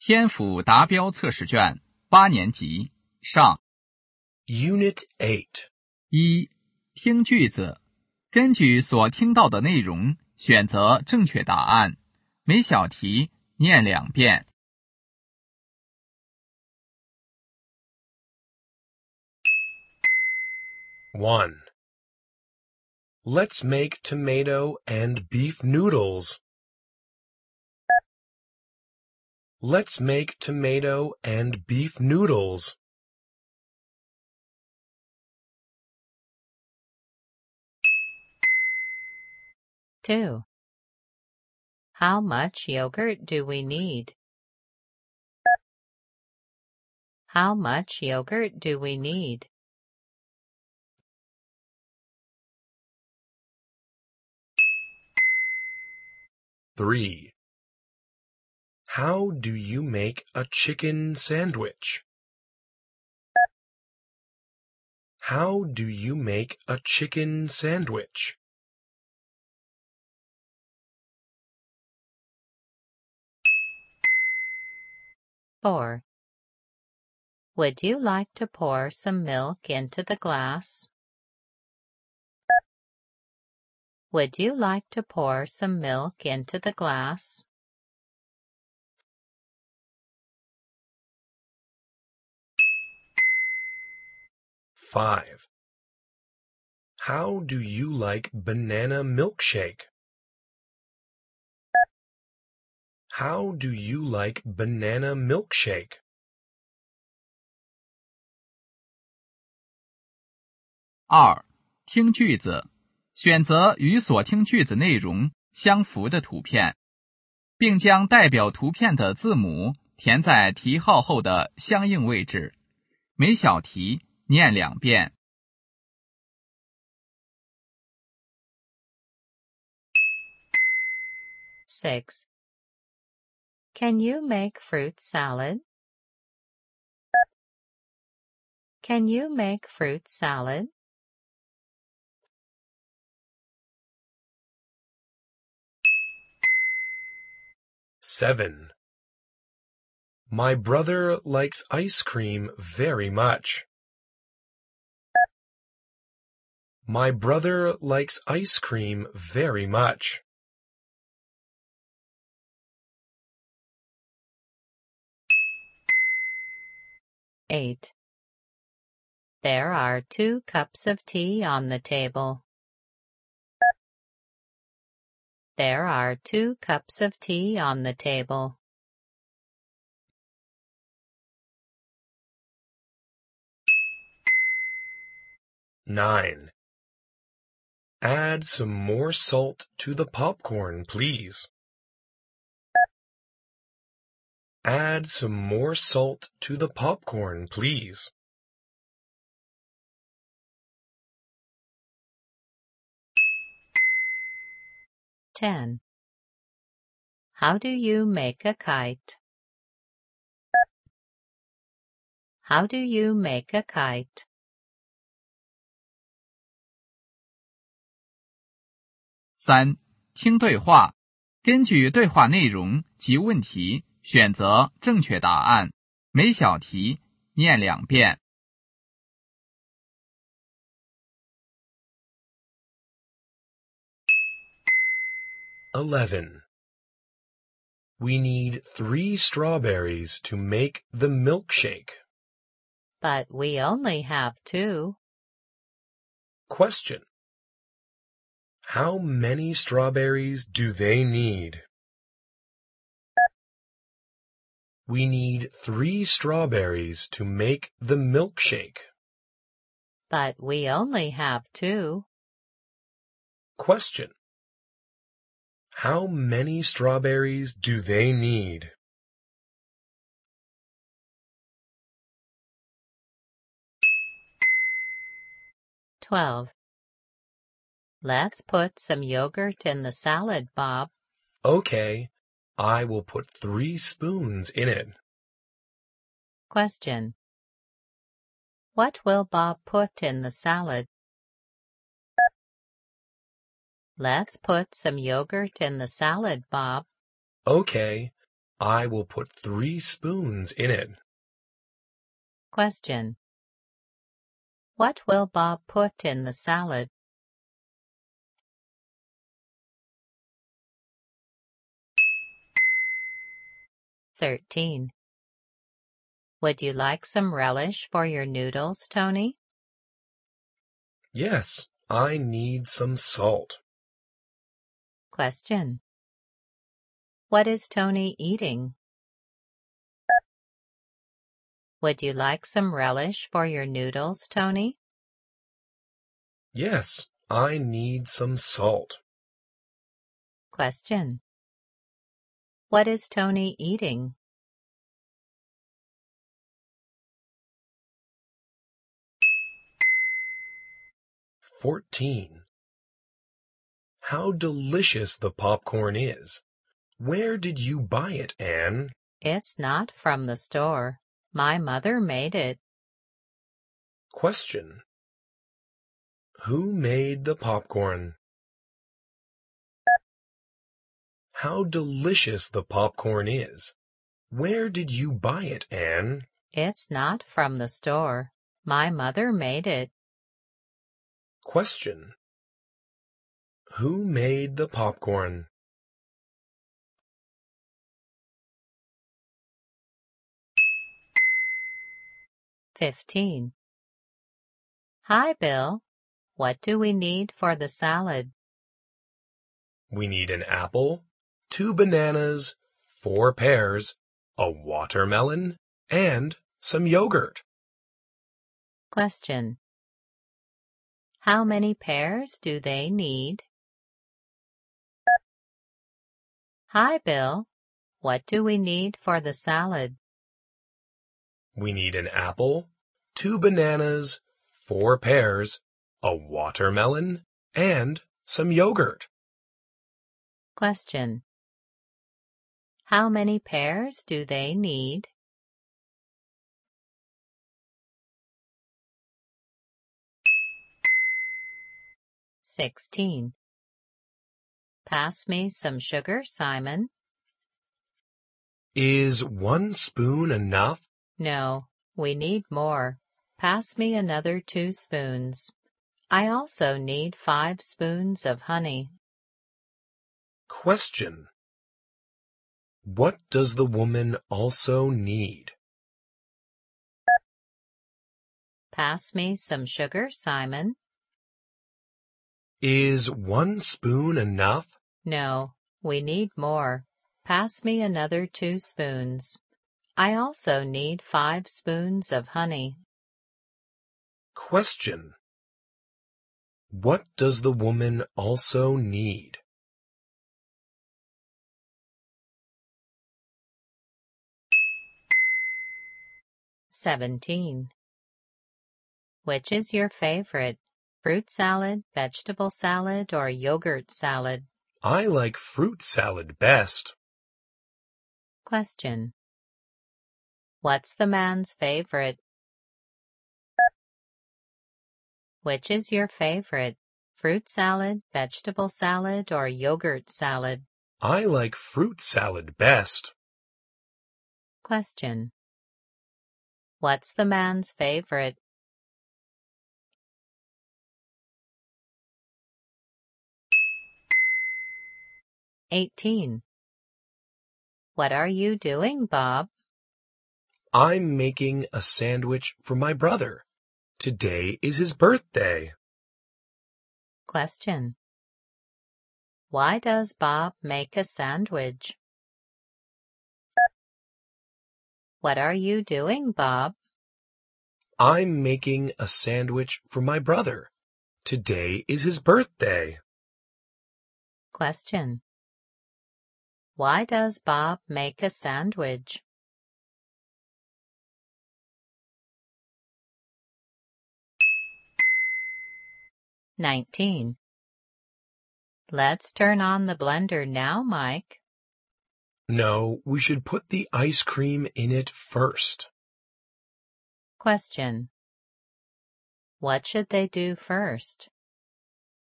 天府达标测试卷8年级上 Unit 8. 1. 听句子，根据所听到的内容选择正确答案，每小题念2遍。 1. Let's make tomato and beef noodles. Let's make tomato and beef noodles. 2. How much yogurt do we need? How much yogurt do we need? 3. How do you make a chicken sandwich? How do you make a chicken sandwich? 4. Would you like to pour some milk into the glass? Would you like to pour some milk into the glass? 5. How do you like banana milkshake? How do you like banana milkshake? 2. 听句子，选择与所听句子内容相符的图片，并将代表图片的字母填在题号后的相应位置，每小题念2遍。 6. Can you make fruit salad? Can you make fruit salad? 7. My brother likes ice cream very much. My brother likes ice cream very much. 8. There are 2 cups of tea on the table. There are 2 cups of tea on the table. 9. Add some more salt to the popcorn, please. Add some more salt to the popcorn, please. 10. How do you make a kite? How do you make a kite? 3. 听对话，根据对话内容及问题选择正确答案，每小题念2遍。 11. We need 3 strawberries to make the milkshake. But we only have 2. Question. How many strawberries do they need? We need 3 strawberries to make the milkshake. But we only have 2. Question. How many strawberries do they need? 12. Let's put some yogurt in the salad, Bob. Okay, I will put 3 spoons in it. Question. What will Bob put in the salad? Let's put some yogurt in the salad, Bob. Okay, I will put 3 spoons in it. Question. What will Bob put in the salad? (13) Would you like some relish for your noodles, Tony? Yes, I need some salt. Question. What is Tony eating? Would you like some relish for your noodles, Tony? Yes, I need some salt. Question. What is Tony eating? (14) How delicious the popcorn is. Where did you buy it, Anne? It's not from the store. My mother made it. Question. Who made the popcorn? How delicious the popcorn is. Where did you buy it, Anne? It's not from the store. My mother made it. Question. Who made the popcorn? (15) Hi, Bill. What do we need for the salad? We need an apple, 2 bananas, 4 pears, a watermelon, and some yogurt. Question. How many pears do they need? Hi, Bill. What do we need for the salad? We need an apple, 2 bananas, 4 pears, a watermelon, and some yogurt. Question. How many pears do they need? (16) Pass me some sugar, Simon. Is 1 spoon enough? No, we need more. Pass me another 2 spoons. I also need 5 spoons of honey. Question. What does the woman also need? Pass me some sugar, Simon. Is 1 spoon enough? No, we need more. Pass me another 2 spoons. I also need 5 spoons of honey. Question. What does the woman also need? (17) Which is your favorite? Fruit salad, vegetable salad, or yogurt salad? I like fruit salad best. Question. What's the man's favorite? Which is your favorite? Fruit salad, vegetable salad, or yogurt salad? I like fruit salad best. Question. What's the man's favorite? (18) What are you doing, Bob? I'm making a sandwich for my brother. Today is his birthday. Question. Why does Bob make a sandwich? What are you doing, Bob? I'm making a sandwich for my brother. Today is his birthday. Question. Why does Bob make a sandwich? (19) Let's turn on the blender now, Mike. No, we should put the ice cream in it first. Question. What should they do first?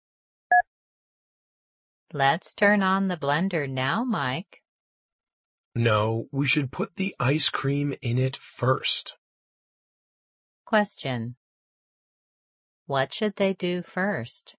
Let's turn on the blender now, Mike. No, we should put the ice cream in it first. Question. What should they do first?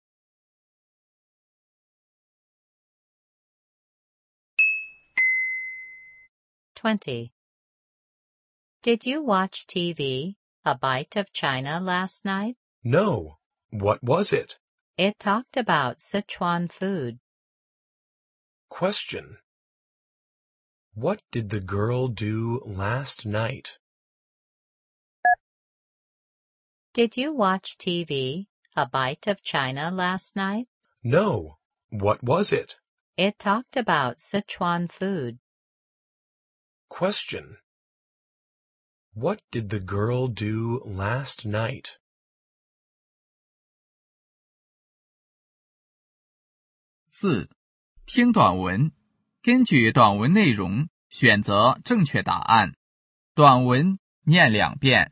(20) Did you watch TV, A Bite of China, last night? No. What was it? It talked about Sichuan food. Question. What did the girl do last night? Did you watch TV, A Bite of China, last night? No. What was it? It talked about Sichuan food. Question. What did the girl do last night? 4. 听短文，根据短文内容选择正确答案。短文念2遍。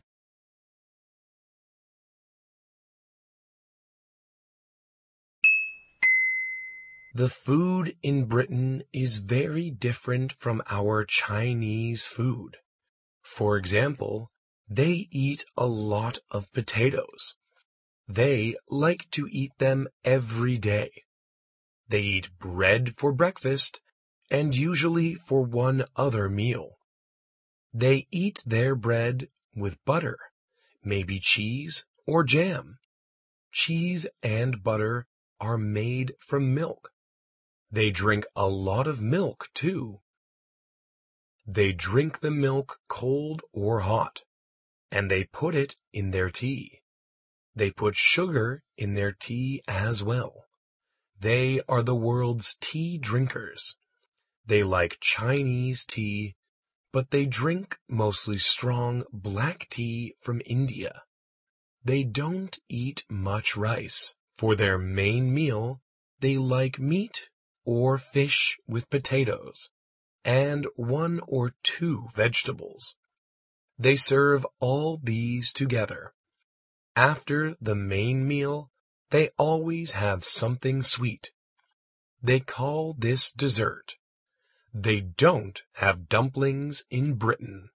The food in Britain is very different from our Chinese food. For example, they eat a lot of potatoes. They like to eat them every day. They eat bread for breakfast and usually for one other meal. They eat their bread with butter, maybe cheese or jam. Cheese and butter are made from milk. They drink a lot of milk, too. They drink the milk cold or hot, and they put it in their tea. They put sugar in their tea as well. They are the world's tea drinkers. They like Chinese tea, but they drink mostly strong black tea from India. They don't eat much rice. For their main meal, they like meat or fish with potatoes, and 1 or 2 vegetables. They serve all these together. After the main meal, they always have something sweet. They call this dessert. They don't have dumplings in Britain.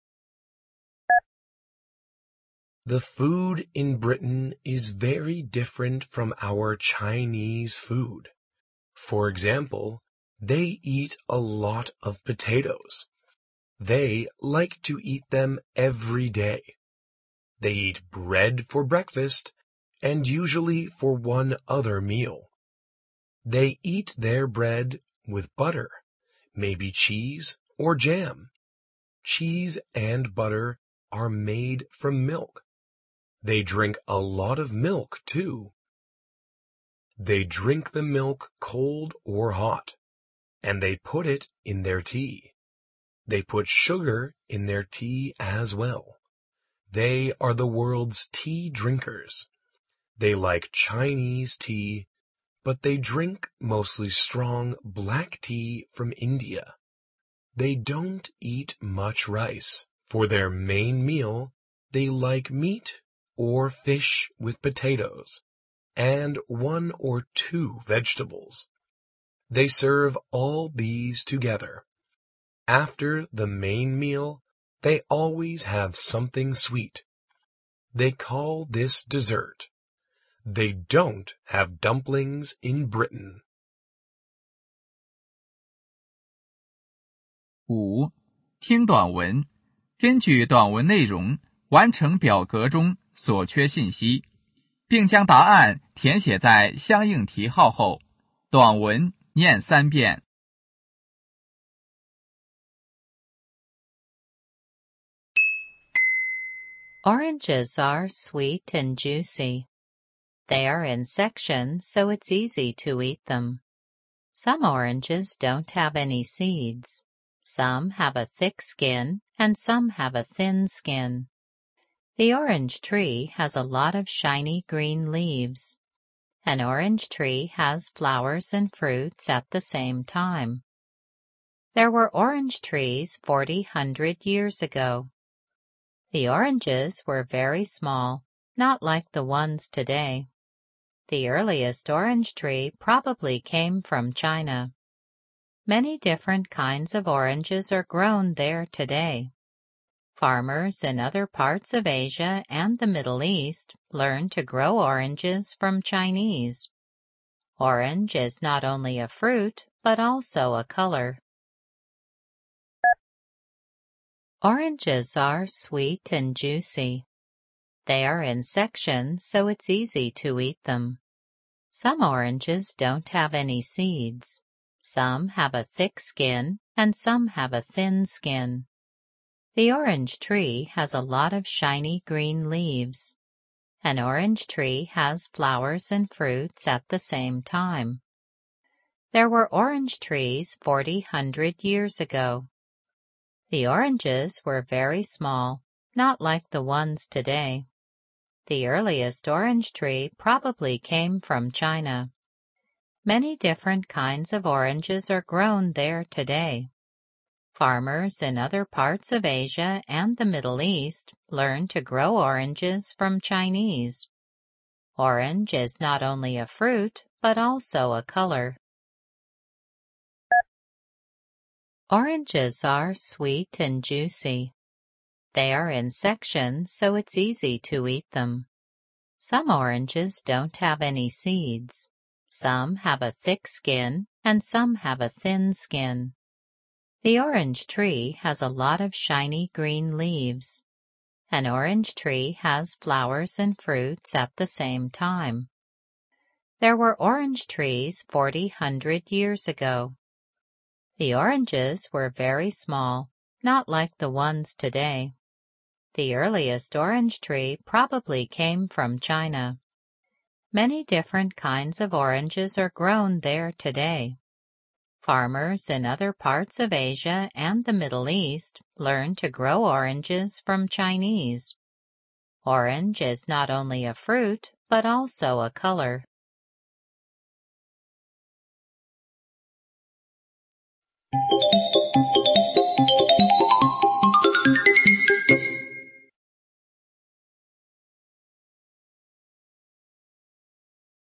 The food in Britain is very different from our Chinese food. For example, they eat a lot of potatoes. They like to eat them every day. They eat bread for breakfast and usually for one other meal. They eat their bread with butter, maybe cheese or jam. Cheese and butter are made from milk. They drink a lot of milk, too. They drink the milk cold or hot, and they put it in their tea. They put sugar in their tea as well. They are the world's tea drinkers. They like Chinese tea, but they drink mostly strong black tea from India. They don't eat much rice. For their main meal, they like meat or fish with potatoes, and 1 or 2 vegetables. They serve all these together. After the main meal, they always have something sweet. They call this dessert. They don't have dumplings in Britain. 5. 听短文，根据短文内容完成表格中所缺信息，并将答案填写在相应题号后。短文念3遍。 Oranges are sweet and juicy. They are in sections, so it's easy to eat them. Some oranges don't have any seeds. Some have a thick skin, and some have a thin skin. The orange tree has a lot of shiny green leaves. An orange tree has flowers and fruits at the same time. There were orange trees 400 years ago. The oranges were very small, not like the ones today. The earliest orange tree probably came from China. Many different kinds of oranges are grown there today. Farmers in other parts of Asia and the Middle East learned to grow oranges from Chinese. Orange is not only a fruit, but also a color. Oranges are sweet and juicy. They are in sections, so it's easy to eat them. Some oranges don't have any seeds. Some have a thick skin, and some have a thin skin. The orange tree has a lot of shiny green leaves. An orange tree has flowers and fruits at the same time. There were orange trees 400 years ago. The oranges were very small, not like the ones today. The earliest orange tree probably came from China. Many different kinds of oranges are grown there today. Farmers in other parts of Asia and the Middle East learned to grow oranges from Chinese. Orange is not only a fruit, but also a color. Oranges are sweet and juicy. They are in sections, so it's easy to eat them. Some oranges don't have any seeds. Some have a thick skin, and some have a thin skin. The orange tree has a lot of shiny green leaves. An orange tree has flowers and fruits at the same time. There were orange trees 400 years ago. The oranges were very small, not like the ones today. The earliest orange tree probably came from China. Many different kinds of oranges are grown there today. Farmers in other parts of Asia and the Middle East learned to grow oranges from Chinese. Orange is not only a fruit, but also a color.